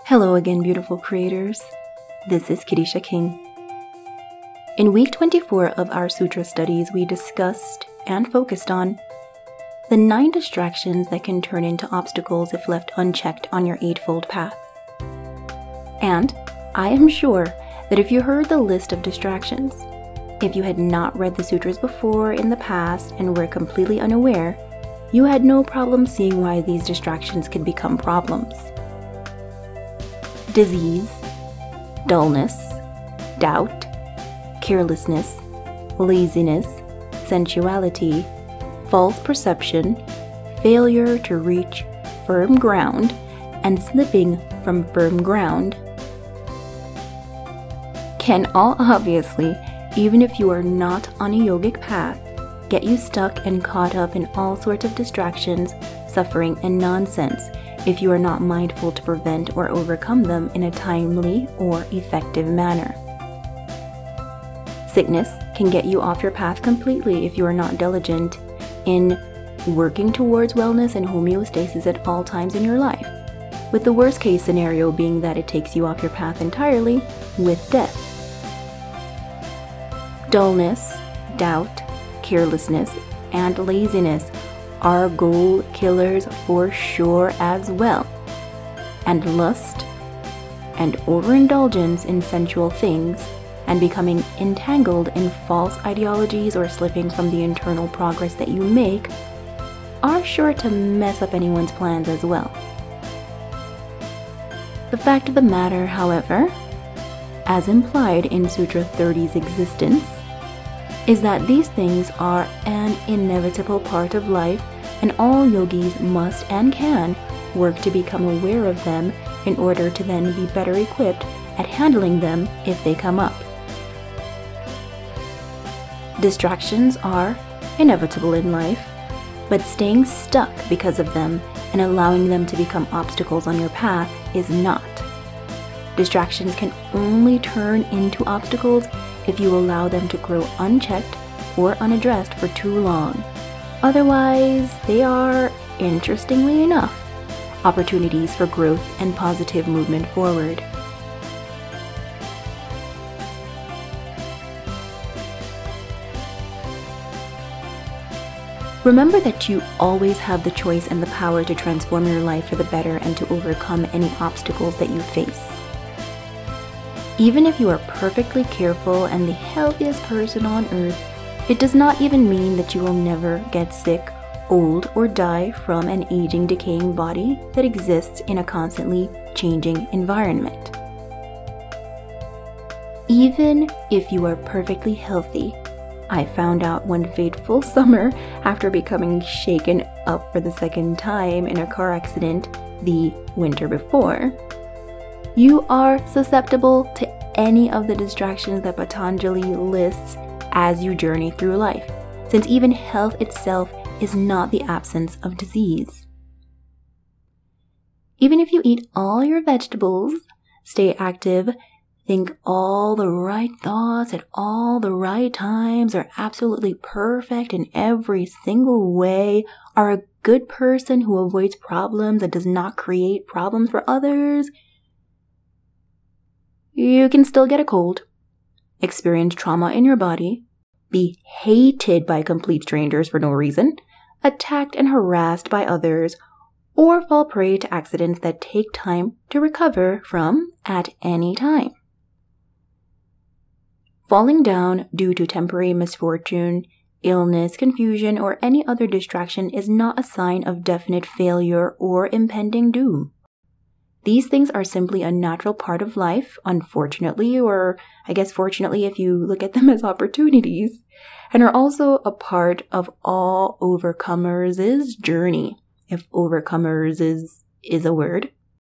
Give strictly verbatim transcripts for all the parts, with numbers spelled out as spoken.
Hello again, beautiful creators. This is Kirisha King. In week twenty-four of our sutra studies, we discussed and focused on the nine distractions that can turn into obstacles if left unchecked on your eightfold path. And I am sure that if you heard the list of distractions, if you had not read the sutras before in the past and were completely unaware, you had no problem seeing why these distractions could become problems. Disease, dullness, doubt, carelessness, laziness, sensuality, false perception, failure to reach firm ground, and slipping from firm ground can all obviously, even if you are not on a yogic path, get you stuck and caught up in all sorts of distractions, suffering, and nonsense if you are not mindful to prevent or overcome them in a timely or effective manner. Sickness can get you off your path completely if you are not diligent in working towards wellness and homeostasis at all times in your life, with the worst case scenario being that it takes you off your path entirely with death. Dullness, doubt, carelessness, and laziness are goal killers for sure as well. And lust and overindulgence in sensual things and becoming entangled in false ideologies or slipping from the internal progress that you make are sure to mess up anyone's plans as well. The fact of the matter, however, as implied in Sutra thirty's existence, is that these things are an inevitable part of life, and all yogis must and can work to become aware of them in order to then be better equipped at handling them if they come up. Distractions are inevitable in life, but staying stuck because of them and allowing them to become obstacles on your path is not. Distractions can only turn into obstacles if you allow them to grow unchecked or unaddressed for too long. Otherwise, they are, interestingly enough, opportunities for growth and positive movement forward. Remember that you always have the choice and the power to transform your life for the better and to overcome any obstacles that you face. Even if you are perfectly careful and the healthiest person on earth, it does not even mean that you will never get sick, old, or die from an aging, decaying body that exists in a constantly changing environment. Even if you are perfectly healthy, I found out one fateful summer after becoming shaken up for the second time in a car accident the winter before, you are susceptible to any of the distractions that Patanjali lists as you journey through life, since even health itself is not the absence of disease. Even if you eat all your vegetables, stay active, think all the right thoughts at all the right times, are absolutely perfect in every single way, are a good person who avoids problems and does not create problems for others, you can still get a cold, experience trauma in your body, be hated by complete strangers for no reason, attacked and harassed by others, or fall prey to accidents that take time to recover from at any time. Falling down due to temporary misfortune, illness, confusion, or any other distraction is not a sign of definite failure or impending doom. These things are simply a natural part of life, unfortunately, or I guess fortunately if you look at them as opportunities, and are also a part of all overcomers' journey, if overcomers is, is a word.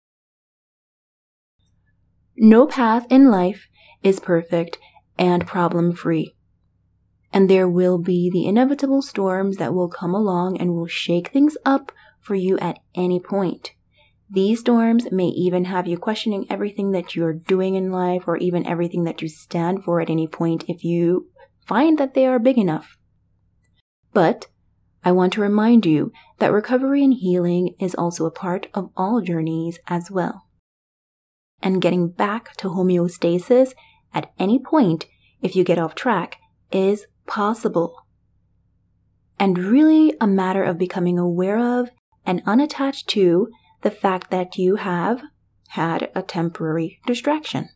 No path in life is perfect and problem-free, and there will be the inevitable storms that will come along and will shake things up for you at any point. These storms may even have you questioning everything that you're doing in life or even everything that you stand for at any point if you find that they are big enough. But I want to remind you that recovery and healing is also a part of all journeys as well. and getting back to homeostasis at any point if you get off track is possible. And really a matter of becoming aware of and unattached to the fact that you have had a temporary distraction.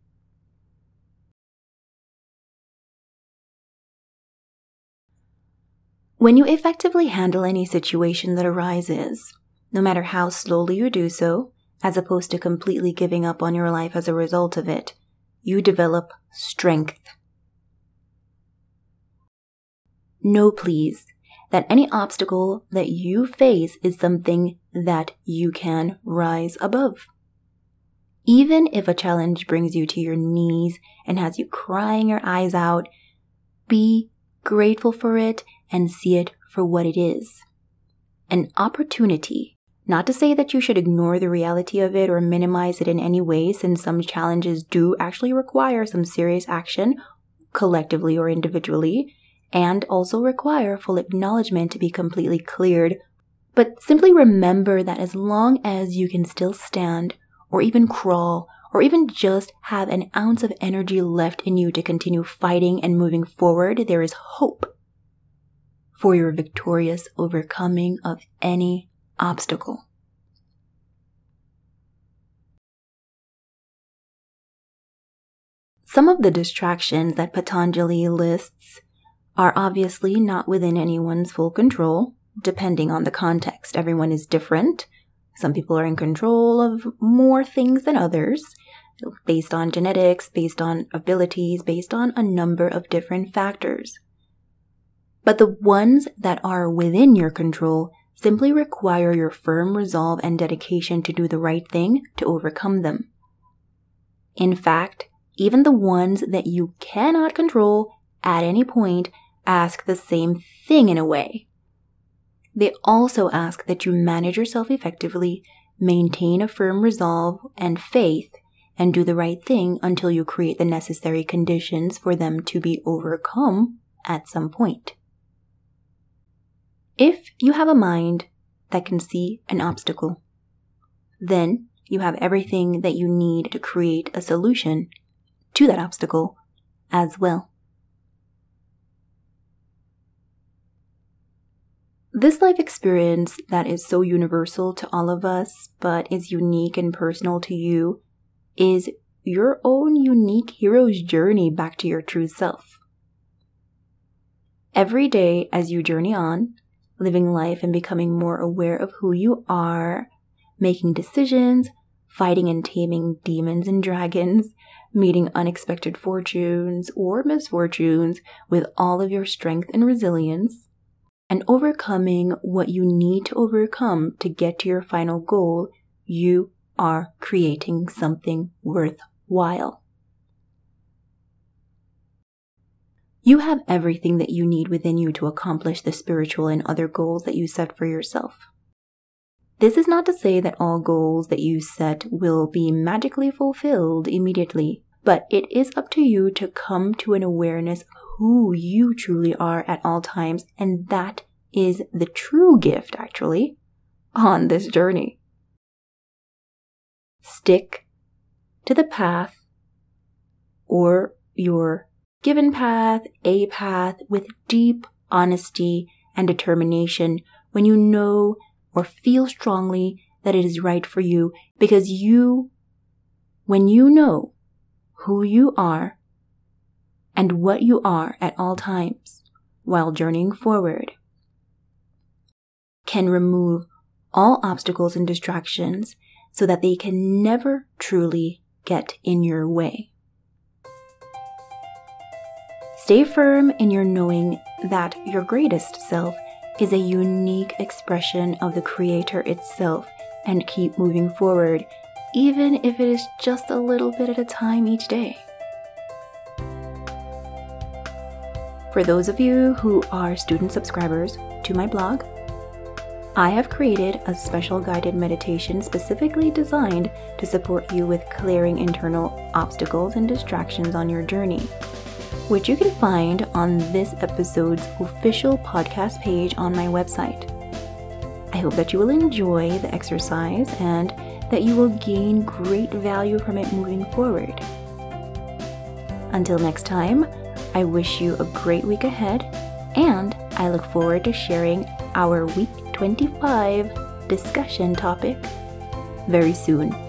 When you effectively handle any situation that arises, no matter how slowly you do so, as opposed to completely giving up on your life as a result of it, you develop strength. Know, please, that any obstacle that you face is something that you can rise above. Even if a challenge brings you to your knees and has you crying your eyes out, be grateful for it and see it for what it is. An opportunity. Not to say that you should ignore the reality of it or minimize it in any way, since some challenges do actually require some serious action, collectively or individually, and also require full acknowledgement to be completely cleared. But simply remember that as long as you can still stand, or even crawl, or even just have an ounce of energy left in you to continue fighting and moving forward, there is hope for your victorious overcoming of any obstacle. Some of the distractions that Patanjali lists are obviously not within anyone's full control, depending on the context. Everyone is different. Some people are in control of more things than others, based on genetics, based on abilities, based on a number of different factors. But the ones that are within your control simply require your firm resolve and dedication to do the right thing to overcome them. In fact, even the ones that you cannot control at any point ask the same thing in a way. They also ask that you manage yourself effectively, maintain a firm resolve and faith, and do the right thing until you create the necessary conditions for them to be overcome at some point. If you have a mind that can see an obstacle, then you have everything that you need to create a solution to that obstacle as well. This life experience that is so universal to all of us, but is unique and personal to you, is your own unique hero's journey back to your true self. Every day as you journey on, living life and becoming more aware of who you are, making decisions, fighting and taming demons and dragons, meeting unexpected fortunes or misfortunes with all of your strength and resilience, and overcoming what you need to overcome to get to your final goal, you are creating something worthwhile. You have everything that you need within you to accomplish the spiritual and other goals that you set for yourself. This is not to say that all goals that you set will be magically fulfilled immediately, but it is up to you to come to an awareness of who you truly are at all times, and that is the true gift, actually, on this journey. Stick to the path or your given path, a path, with deep honesty and determination when you know or feel strongly that it is right for you, because you, when you know who you are and what you are at all times while journeying forward, can remove all obstacles and distractions so that they can never truly get in your way. Stay firm in your knowing that your greatest self is a unique expression of the Creator itself, and keep moving forward, even if it is just a little bit at a time each day. For those of you who are student subscribers to my blog, I have created a special guided meditation specifically designed to support you with clearing internal obstacles and distractions on your journey, which you can find on this episode's official podcast page on my website. I hope that you will enjoy the exercise and that you will gain great value from it moving forward. Until next time, I wish you a great week ahead, and I look forward to sharing our week twenty-five discussion topic very soon.